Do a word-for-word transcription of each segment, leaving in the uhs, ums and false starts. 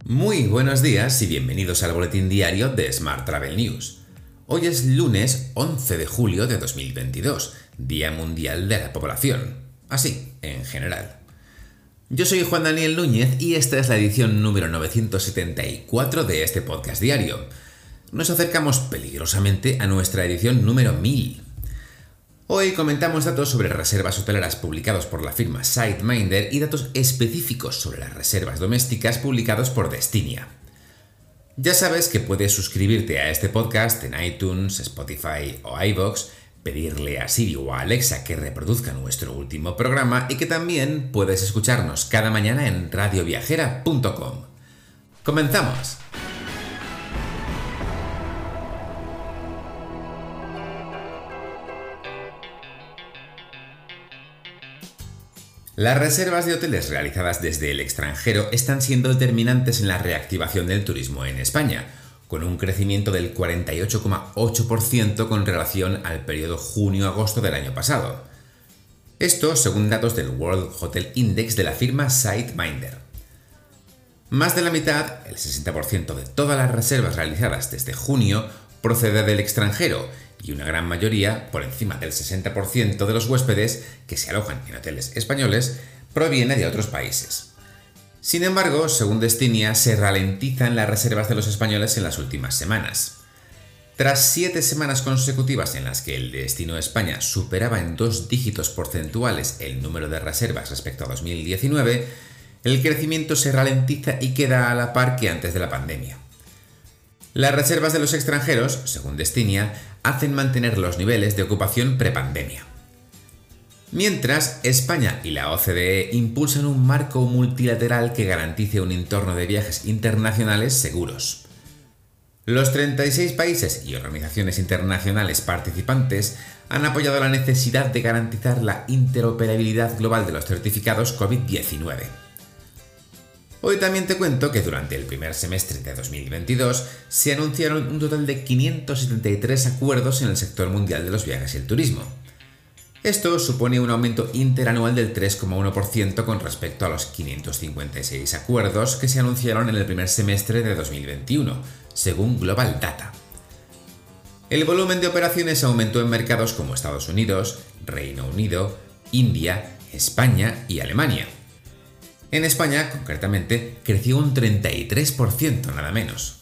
Muy buenos días y bienvenidos al boletín diario de Smart Travel News. Hoy es lunes once de julio de dos mil veintidós, Día Mundial de la Población. Así, en general. Yo soy Juan Daniel Núñez y esta es la edición número novecientos setenta y cuatro de este podcast diario. Nos acercamos peligrosamente a nuestra edición número mil. Hoy comentamos datos sobre reservas hoteleras publicados por la firma SiteMinder y datos específicos sobre las reservas domésticas publicados por Destinia. Ya sabes que puedes suscribirte a este podcast en iTunes, Spotify o iVoox, pedirle a Siri o a Alexa que reproduzca nuestro último programa y que también puedes escucharnos cada mañana en radio viajera punto com. ¡Comenzamos! Las reservas de hoteles realizadas desde el extranjero están siendo determinantes en la reactivación del turismo en España, con un crecimiento del cuarenta y ocho coma ocho por ciento con relación al periodo junio-agosto del año pasado. Esto según datos del World Hotel Index de la firma SiteMinder. Más de la mitad, el sesenta por ciento de todas las reservas realizadas desde junio, procede del extranjero, y una gran mayoría, por encima del sesenta por ciento de los huéspedes que se alojan en hoteles españoles, proviene de otros países. Sin embargo, según Destinia, se ralentizan las reservas de los españoles en las últimas semanas. Tras siete semanas consecutivas en las que el destino España superaba en dos dígitos porcentuales el número de reservas respecto a dos mil diecinueve, el crecimiento se ralentiza y queda a la par que antes de la pandemia. Las reservas de los extranjeros, según Destinia, hacen mantener los niveles de ocupación prepandemia. Mientras, España y la O C D E impulsan un marco multilateral que garantice un entorno de viajes internacionales seguros. Los treinta y seis países y organizaciones internacionales participantes han apoyado la necesidad de garantizar la interoperabilidad global de los certificados COVID diecinueve. Hoy también te cuento que durante el primer semestre de dos mil veintidós se anunciaron un total de quinientos setenta y tres acuerdos en el sector mundial de los viajes y el turismo. Esto supone un aumento interanual del tres coma uno por ciento con respecto a los quinientos cincuenta y seis acuerdos que se anunciaron en el primer semestre de dos mil veintiuno, según Global Data. El volumen de operaciones aumentó en mercados como Estados Unidos, Reino Unido, India, España y Alemania. En España, concretamente, creció un treinta y tres por ciento nada menos.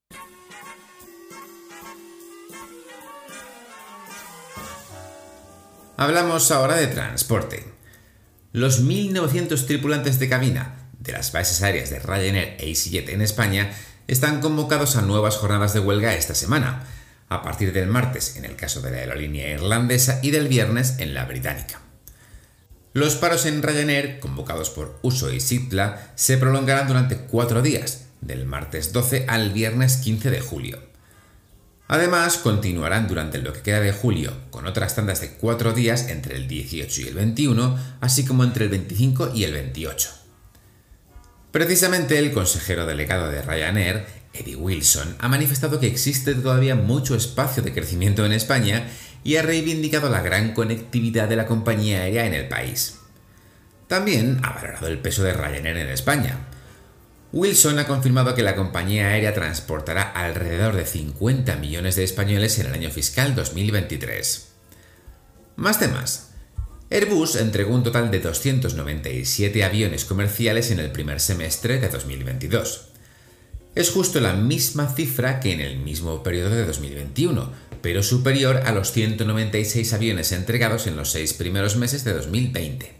Hablamos ahora de transporte. Los mil novecientos tripulantes de cabina de las bases aéreas de Ryanair e EasyJet en España están convocados a nuevas jornadas de huelga esta semana, a partir del martes en el caso de la aerolínea irlandesa y del viernes en la británica. Los paros en Ryanair, convocados por U S O y Sitla, se prolongarán durante cuatro días, del martes doce al viernes quince de julio. Además, continuarán durante lo que queda de julio, con otras tandas de cuatro días entre el dieciocho y el veintiuno, así como entre el veinticinco y el veintiocho. Precisamente el consejero delegado de Ryanair, Eddie Wilson, ha manifestado que existe todavía mucho espacio de crecimiento en España y ha reivindicado la gran conectividad de la compañía aérea en el país. También ha valorado el peso de Ryanair en España. Wilson ha confirmado que la compañía aérea transportará alrededor de cincuenta millones de españoles en el año fiscal dos mil veintitrés. Más temas. Airbus entregó un total de doscientos noventa y siete aviones comerciales en el primer semestre de dos mil veintidós. Es justo la misma cifra que en el mismo periodo de dos mil veintiuno, pero superior a los ciento noventa y seis aviones entregados en los seis primeros meses de dos mil veinte.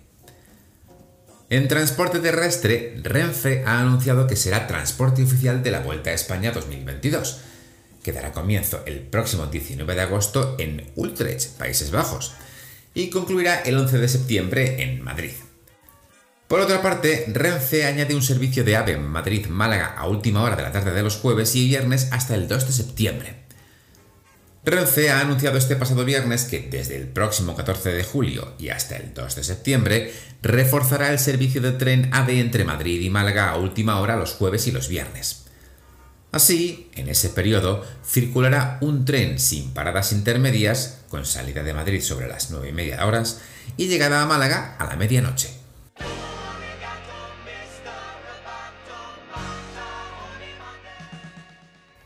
En transporte terrestre, Renfe ha anunciado que será transporte oficial de la Vuelta a España dos mil veintidós, que dará comienzo el próximo diecinueve de agosto en Utrecht, Países Bajos, y concluirá el once de septiembre en Madrid. Por otra parte, Renfe añade un servicio de AVE Madrid-Málaga a última hora de la tarde de los jueves y viernes hasta el dos de septiembre. Renfe ha anunciado este pasado viernes que desde el próximo catorce de julio y hasta el dos de septiembre reforzará el servicio de tren AVE entre Madrid y Málaga a última hora los jueves y los viernes. Así, en ese periodo, circulará un tren sin paradas intermedias, con salida de Madrid sobre las nueve y media horas y llegada a Málaga a la medianoche.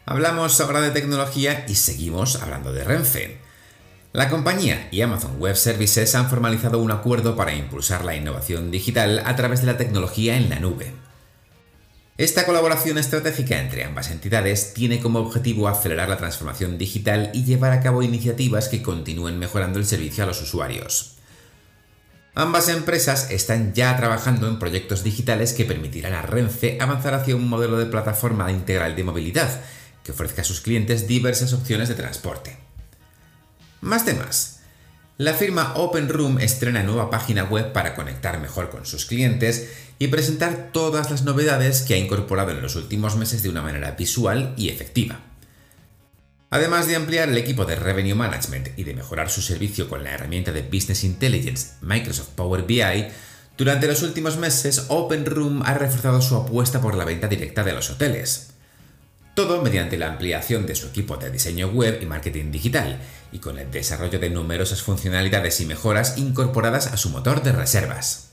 Hablamos ahora de tecnología y seguimos hablando de Renfe. La compañía y Amazon Web Services han formalizado un acuerdo para impulsar la innovación digital a través de la tecnología en la nube. Esta colaboración estratégica entre ambas entidades tiene como objetivo acelerar la transformación digital y llevar a cabo iniciativas que continúen mejorando el servicio a los usuarios. Ambas empresas están ya trabajando en proyectos digitales que permitirán a Renfe avanzar hacia un modelo de plataforma integral de movilidad que ofrezca a sus clientes diversas opciones de transporte. Más temas. La firma OpenRoom estrena nueva página web para conectar mejor con sus clientes y presentar todas las novedades que ha incorporado en los últimos meses de una manera visual y efectiva. Además de ampliar el equipo de Revenue Management y de mejorar su servicio con la herramienta de Business Intelligence Microsoft Power B I, durante los últimos meses OpenRoom ha reforzado su apuesta por la venta directa de los hoteles. Todo mediante la ampliación de su equipo de diseño web y marketing digital, y con el desarrollo de numerosas funcionalidades y mejoras incorporadas a su motor de reservas.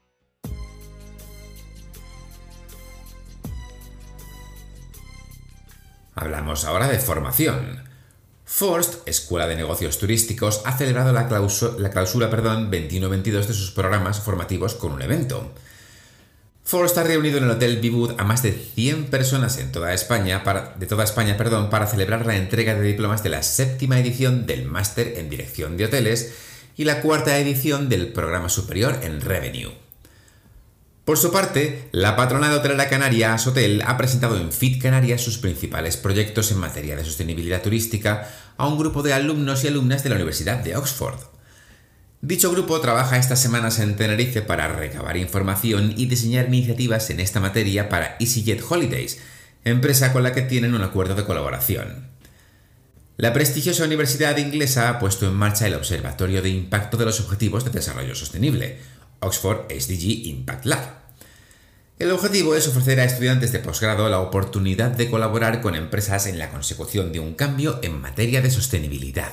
Hablamos ahora de formación. Forst, Escuela de Negocios Turísticos, ha celebrado la, clausu- la clausura perdón, veintiuno veintidós de sus programas formativos con un evento. Forst ha reunido en el Hotel Vivud a más de cien personas en toda España para, de toda España perdón, para celebrar la entrega de diplomas de la séptima edición del Máster en Dirección de Hoteles y la cuarta edición del Programa Superior en Revenue. Por su parte, la patronal hotelera canaria Ashotel ha presentado en Fit Canarias sus principales proyectos en materia de sostenibilidad turística a un grupo de alumnos y alumnas de la Universidad de Oxford. Dicho grupo trabaja estas semanas en Tenerife para recabar información y diseñar iniciativas en esta materia para EasyJet Holidays, empresa con la que tienen un acuerdo de colaboración. La prestigiosa universidad inglesa ha puesto en marcha el Observatorio de Impacto de los Objetivos de Desarrollo Sostenible, Oxford S D G Impact Lab. El objetivo es ofrecer a estudiantes de posgrado la oportunidad de colaborar con empresas en la consecución de un cambio en materia de sostenibilidad.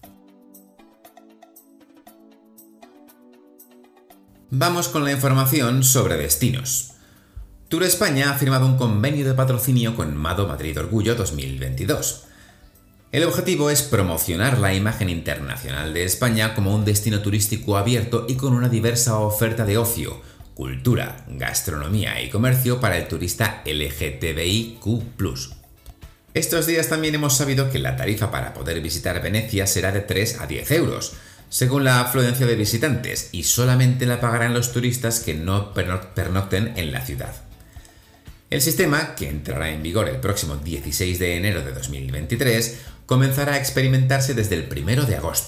Vamos con la información sobre destinos. Tour España ha firmado un convenio de patrocinio con Mado Madrid Orgullo dos mil veintidós. El objetivo es promocionar la imagen internacional de España como un destino turístico abierto y con una diversa oferta de ocio, cultura, gastronomía y comercio para el turista L G T B I Q plus. Estos días también hemos sabido que la tarifa para poder visitar Venecia será de tres a diez euros, según la afluencia de visitantes, y solamente la pagarán los turistas que no pernocten en la ciudad. El sistema, que entrará en vigor el próximo dieciséis de enero de dos mil veintitrés, comenzará a experimentarse desde el primero de agosto.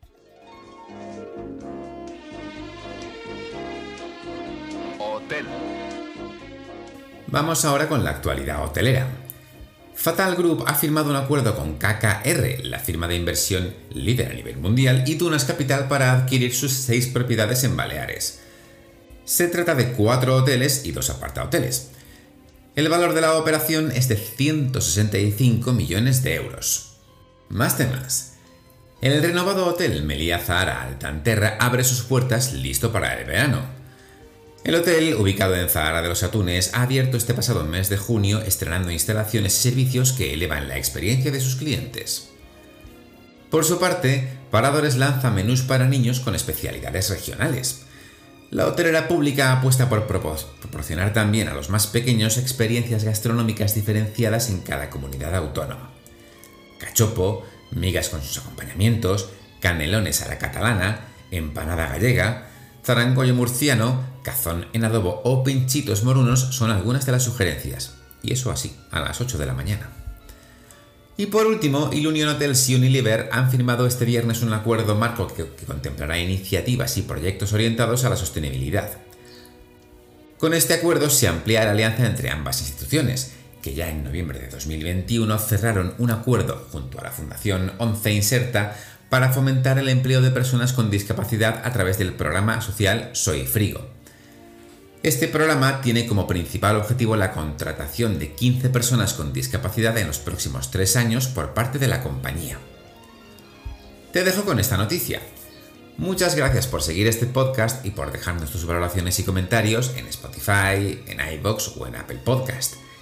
Hotel. Vamos ahora con la actualidad hotelera. Fatal Group ha firmado un acuerdo con K K R, la firma de inversión líder a nivel mundial, y Tunas Capital para adquirir sus seis propiedades en Baleares. Se trata de cuatro hoteles y dos apartahoteles. El valor de la operación es de ciento sesenta y cinco millones de euros. Más temas. El renovado hotel Meliá Zahara Altanterra abre sus puertas listo para el verano. El hotel, ubicado en Zahara de los Atunes, ha abierto este pasado mes de junio estrenando instalaciones y servicios que elevan la experiencia de sus clientes. Por su parte, Paradores lanza menús para niños con especialidades regionales. La hotelera pública apuesta por proporcionar también a los más pequeños experiencias gastronómicas diferenciadas en cada comunidad autónoma. Cachopo, migas con sus acompañamientos, canelones a la catalana, empanada gallega, zarangollo murciano, cazón en adobo o pinchitos morunos son algunas de las sugerencias. Y eso así, a las ocho de la mañana. Y por último, Ilunion Hotels y Unilever han firmado este viernes un acuerdo marco que, que contemplará iniciativas y proyectos orientados a la sostenibilidad. Con este acuerdo se amplía la alianza entre ambas instituciones, que ya en noviembre de dos mil veintiuno cerraron un acuerdo junto a la Fundación ONCE Inserta para fomentar el empleo de personas con discapacidad a través del programa social Soy Frigo. Este programa tiene como principal objetivo la contratación de quince personas con discapacidad en los próximos tres años por parte de la compañía. Te dejo con esta noticia. Muchas gracias por seguir este podcast y por dejarnos tus valoraciones y comentarios en Spotify, en iVoox o en Apple Podcast.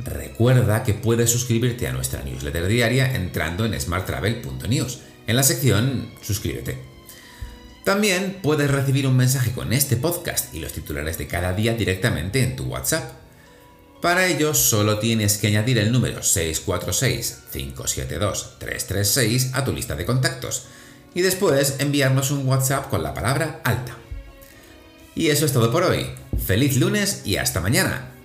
Recuerda que puedes suscribirte a nuestra newsletter diaria entrando en smart travel punto news, en la sección Suscríbete. También puedes recibir un mensaje con este podcast y los titulares de cada día directamente en tu WhatsApp. Para ello solo tienes que añadir el número seis cuatro seis, cinco siete dos, tres tres seis a tu lista de contactos y después enviarnos un WhatsApp con la palabra alta. Y eso es todo por hoy. ¡Feliz lunes y hasta mañana!